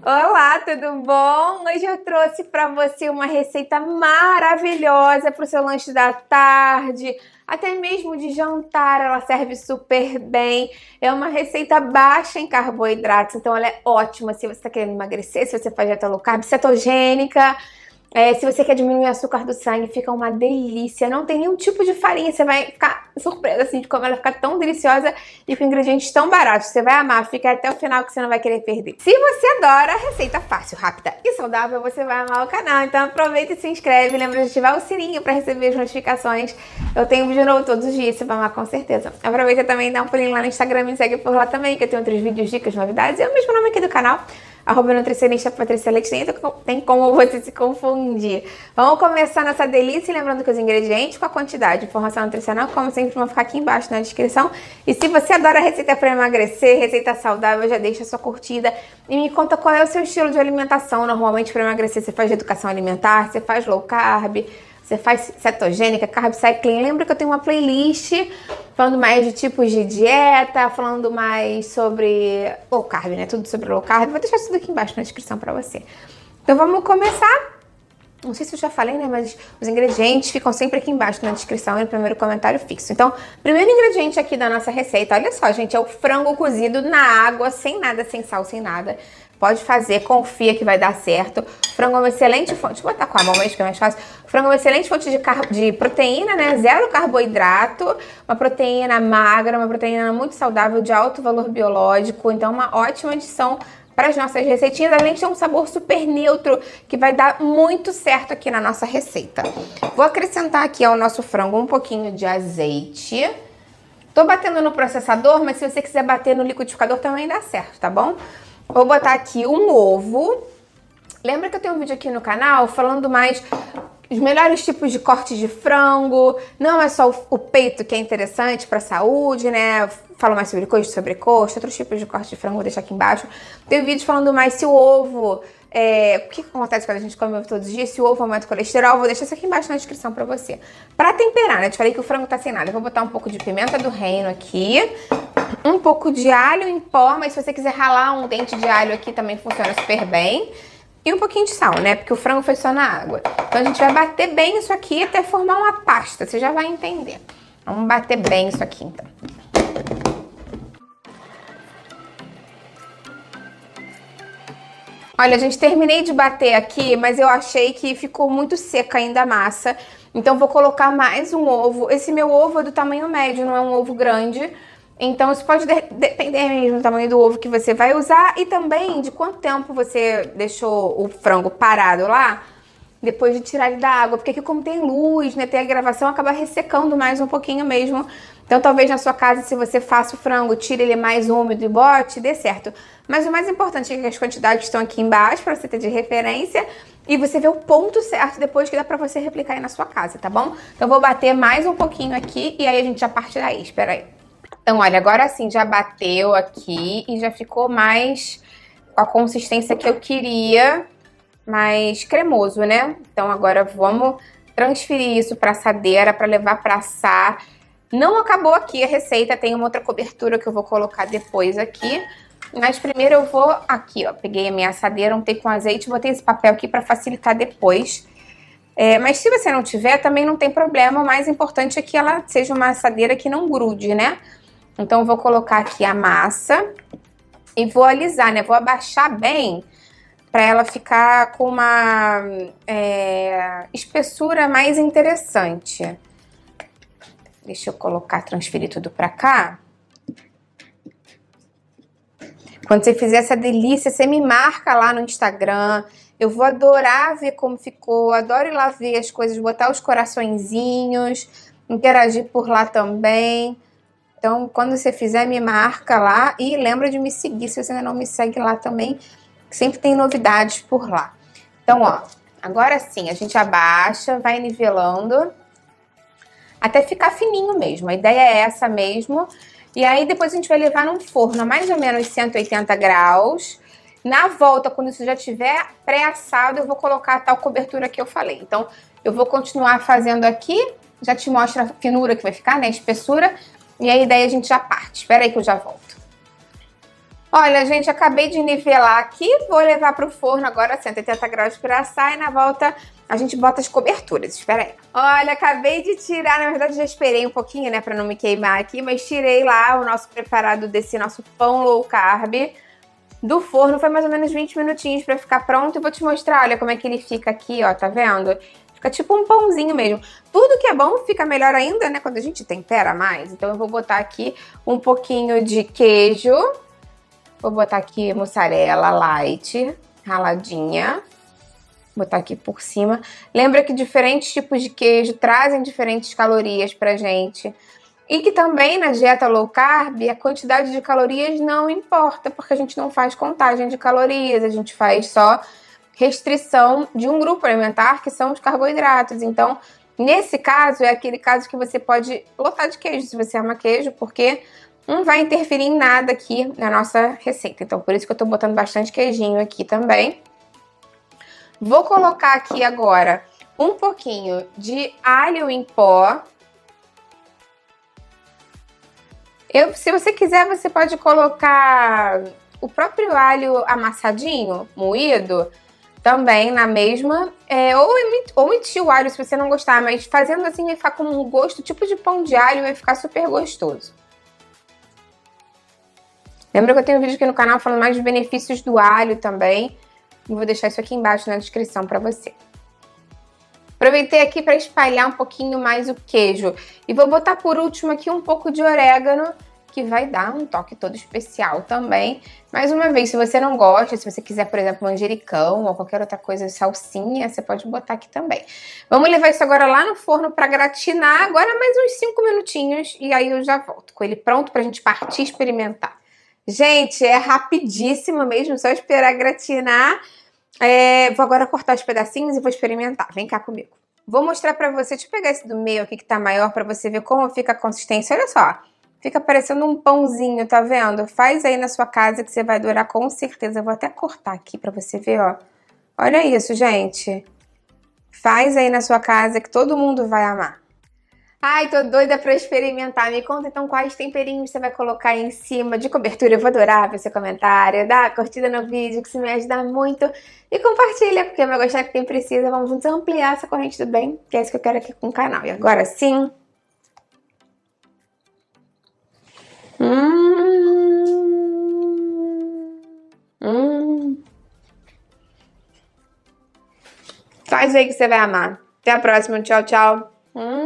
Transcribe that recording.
Olá, tudo bom? Hoje eu trouxe para você uma receita maravilhosa para o seu lanche da tarde, até mesmo de jantar, ela serve super bem. É uma receita baixa em carboidratos, então ela é ótima se você está querendo emagrecer, se você faz dieta low carb, cetogênica. Se você quer diminuir o açúcar do sangue, fica uma delícia. Não tem nenhum tipo de farinha, você vai ficar surpresa assim de como ela fica tão deliciosa e com ingredientes tão baratos. Você vai amar, fica até o final que você não vai querer perder. Se você adora receita fácil, rápida e saudável, você vai amar o canal. Então aproveita e se inscreve. Lembra de ativar o sininho para receber as notificações. Eu tenho vídeo novo todos os dias, você vai amar com certeza. Aproveita também e dá um pulinho lá no Instagram, me segue por lá também, que eu tenho outros vídeos, dicas, novidades. É o mesmo nome aqui do canal. @nutricionista Patrícia Leite, nem tem como você se confundir. Vamos começar nessa delícia, lembrando que os ingredientes com a quantidade, informação nutricional, como sempre, vão ficar aqui embaixo na descrição. E se você adora receita para emagrecer, receita saudável, já deixa a sua curtida e me conta qual é o seu estilo de alimentação. Normalmente para emagrecer você faz educação alimentar, você faz low carb, você faz cetogênica, carb cycling. Lembra que eu tenho uma playlist falando mais de tipos de dieta, falando mais sobre low carb, né? Tudo sobre low carb. Vou deixar tudo aqui embaixo na descrição pra você. Então vamos começar. Não sei se eu já falei, né? Mas os ingredientes ficam sempre aqui embaixo na descrição e no primeiro comentário fixo. Então, primeiro ingrediente aqui da nossa receita, olha só, gente, é o frango cozido na água, sem nada, sem sal, sem nada. Pode fazer, confia que vai dar certo. Frango é uma excelente fonte, deixa eu botar com a mão mesmo que é mais fácil. Frango é uma excelente fonte de proteína, né? Zero carboidrato, uma proteína magra, uma proteína muito saudável, de alto valor biológico. Então, uma ótima adição para as nossas receitinhas, além de ter um sabor super neutro, que vai dar muito certo aqui na nossa receita. Vou acrescentar aqui ao nosso frango um pouquinho de azeite. Tô batendo no processador, mas se você quiser bater no liquidificador também dá certo, tá bom? Vou botar aqui um ovo. Lembra que eu tenho um vídeo aqui no canal falando mais os melhores tipos de corte de frango. Não é só o peito que é interessante para a saúde, né? Falo mais sobre coxa, sobrecoxa, outros tipos de corte de frango, vou deixar aqui embaixo. Tem vídeo falando mais se o ovo... o que acontece quando a gente come ovo todos os dias? Se o ovo aumenta o colesterol, vou deixar isso aqui embaixo na descrição pra você. Pra temperar, né? Eu te falei que o frango tá sem nada. Eu vou botar um pouco de pimenta do reino aqui. Um pouco de alho em pó, mas se você quiser ralar um dente de alho aqui também funciona super bem. E um pouquinho de sal, né? Porque o frango foi só na água. Então a gente vai bater bem isso aqui até formar uma pasta. Você já vai entender. Vamos bater bem isso aqui, então. Olha, gente, terminei de bater aqui, mas eu achei que ficou muito seca ainda a massa. Então, vou colocar mais um ovo. Esse meu ovo é do tamanho médio, não é um ovo grande. Então, isso pode depender mesmo do tamanho do ovo que você vai usar e também de quanto tempo você deixou o frango parado lá depois de tirar ele da água. Porque aqui, como tem luz, né, tem a gravação, acaba ressecando mais um pouquinho mesmo. Então, talvez na sua casa, se você faça o frango, tire ele mais úmido e bote, dê certo. Mas o mais importante é que as quantidades estão aqui embaixo para você ter de referência e você vê o ponto certo depois que dá para você replicar aí na sua casa, tá bom? Então, vou bater mais um pouquinho aqui e aí a gente já parte daí. Espera aí. Então, olha, agora sim já bateu aqui e já ficou mais com a consistência que eu queria, mais cremoso, né? Então, agora vamos transferir isso para assadeira para levar para assar. Não acabou aqui a receita, tem uma outra cobertura que eu vou colocar depois aqui. Mas primeiro eu vou aqui, ó, peguei a minha assadeira, untei com azeite, botei esse papel aqui para facilitar depois. Mas se você não tiver, também não tem problema, o mais importante é que ela seja uma assadeira que não grude, né? Então eu vou colocar aqui a massa e vou alisar, né? Vou abaixar bem para ela ficar com uma espessura mais interessante. Deixa eu colocar, transferir tudo para cá. Quando você fizer essa delícia, você me marca lá no Instagram. Eu vou adorar ver como ficou. Adoro ir lá ver as coisas, botar os coraçõezinhos, interagir por lá também. Então, quando você fizer, me marca lá. E lembra de me seguir, se você ainda não me segue lá também. Sempre tem novidades por lá. Então, ó, agora sim, a gente abaixa, vai nivelando. Até ficar fininho mesmo. A ideia é essa mesmo. E aí depois a gente vai levar num forno a mais ou menos 180 graus. Na volta, quando isso já estiver pré-assado, eu vou colocar a tal cobertura que eu falei. Então, eu vou continuar fazendo aqui. Já te mostro a finura que vai ficar, né? A espessura. E aí daí a gente já parte. Espera aí que eu já volto. Olha, gente, acabei de nivelar aqui, vou levar pro forno agora a 180 graus para assar e na volta a gente bota as coberturas, espera aí. Olha, acabei de tirar, na verdade já esperei um pouquinho, né, pra não me queimar aqui, mas tirei lá o nosso preparado desse nosso pão low carb do forno, foi mais ou menos 20 minutinhos pra ficar pronto e vou te mostrar, olha como é que ele fica aqui, ó, tá vendo? Fica tipo um pãozinho mesmo. Tudo que é bom fica melhor ainda, né, quando a gente tempera mais. Então eu vou botar aqui um pouquinho de queijo, vou botar aqui mussarela light, raladinha. Botar aqui por cima. Lembra que diferentes tipos de queijo trazem diferentes calorias pra gente. E que também na dieta low carb, a quantidade de calorias não importa, porque a gente não faz contagem de calorias, a gente faz só restrição de um grupo alimentar, que são os carboidratos. Então, nesse caso, é aquele caso que você pode lotar de queijo, se você ama queijo, porque não vai interferir em nada aqui na nossa receita. Então, por isso que eu tô botando bastante queijinho aqui também. Vou colocar aqui agora um pouquinho de alho em pó. Se você quiser, você pode colocar o próprio alho amassadinho, moído, também na mesma. Ou omitir o alho se você não gostar, mas fazendo assim vai ficar com um gosto tipo de pão de alho, vai ficar super gostoso. Lembra que eu tenho um vídeo aqui no canal falando mais dos benefícios do alho também. E vou deixar isso aqui embaixo na descrição para você. Aproveitei aqui para espalhar um pouquinho mais o queijo. E vou botar por último aqui um pouco de orégano, que vai dar um toque todo especial também. Mais uma vez, se você não gosta, se você quiser, por exemplo, manjericão ou qualquer outra coisa, salsinha, você pode botar aqui também. Vamos levar isso agora lá no forno para gratinar. Agora mais uns 5 minutinhos e aí eu já volto com ele pronto para a gente partir experimentar. Gente, é rapidíssimo mesmo, só esperar gratinar. Vou agora cortar os pedacinhos e vou experimentar. Vem cá comigo. Vou mostrar pra você, deixa eu pegar esse do meio aqui que tá maior pra você ver como fica a consistência. Olha só, fica parecendo um pãozinho, tá vendo? Faz aí na sua casa que você vai adorar com certeza. Eu vou até cortar aqui pra você ver, ó. Olha isso, gente. Faz aí na sua casa que todo mundo vai amar. Ai, tô doida pra experimentar. Me conta então quais temperinhos você vai colocar em cima de cobertura. Eu vou adorar ver seu comentário. Dá curtida no vídeo, que isso me ajuda muito. E compartilha, porque vai gostar que quem precisa. Vamos juntos ampliar essa corrente do bem, que é isso que eu quero aqui com o canal. E agora sim... Faz aí que você vai amar. Até a próxima. Tchau, tchau.